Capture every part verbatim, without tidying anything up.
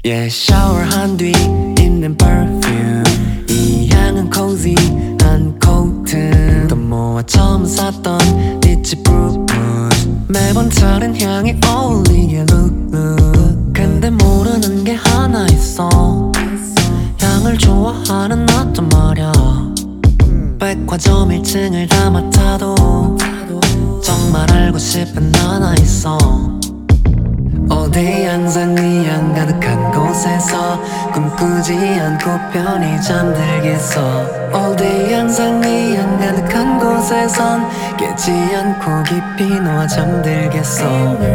Yeah, 샤워한 뒤 입는 perfume 이 향은 cozy한 코튼 또 모아 처음 샀던 리치 브루스 매번 다른 향이 어울리게 look look 근데 모르는 게 하나 있어 향을 좋아하는 나도 말야 백화점 일 층을 다 맡아도 정말 알고 싶은 하나 있어 All day 항상 이 향 가득한 곳에서 꿈꾸지 않고 편히 잠들겠어 All day 항상 이 향 가득한 곳에선 깨지 않고 깊이 놓아 잠들겠어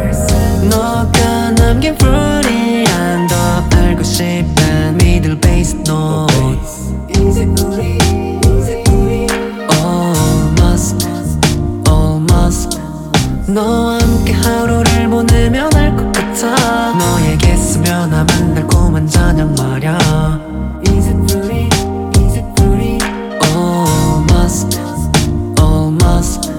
너가 남긴 fruity한 더 알고 싶은 middle bass notes 이제 우리 이제 우리 Almost Almost 너와 함께 하루를 보내면 알 것 같아 너에게 스며남은 달콤한 저녁 말야 Is it fruity? Is it fruity? Almost Almost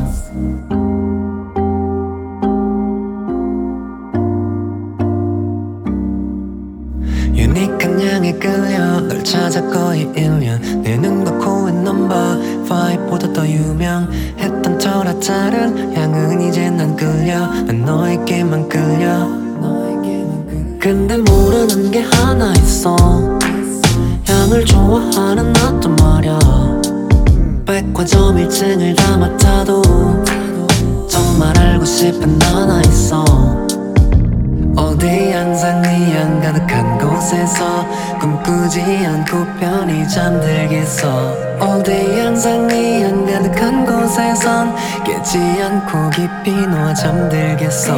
유니크한 향에 끌려 널 찾아 거의 일 년 내 눈과 코의 넘버 오보다 더 유명했던 터라 다른 향은 이제 난 끌려 난 너에게만 끌려 근데 모르는 게 하나 있어 향을 좋아하는 나도 말야 백화점 일 층을 다 맡아도 정말 알고 싶은 하나 있어 All day 항상 이 향 가득한 곳에서 꿈꾸지 않고 편히 잠들겠어 All day 항상 이 향 가득한 곳에선 깨지 않고 깊이 놓아 잠들겠어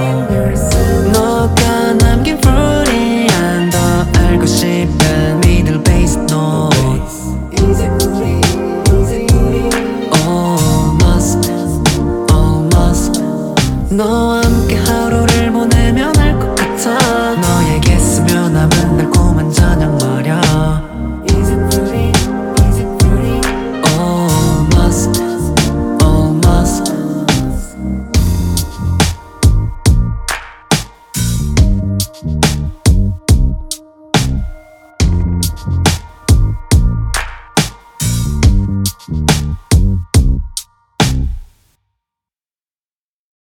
너가 남긴 fruity한 더 알고 싶은 middle bass notes 이제 우리 이제 우리 Almost Almost 너와 함께 하루를 보내면 알 것 같아 너에게 스며남은 달콤한 저녁 말야 Is it fruity? Is it fruity? Almost Almost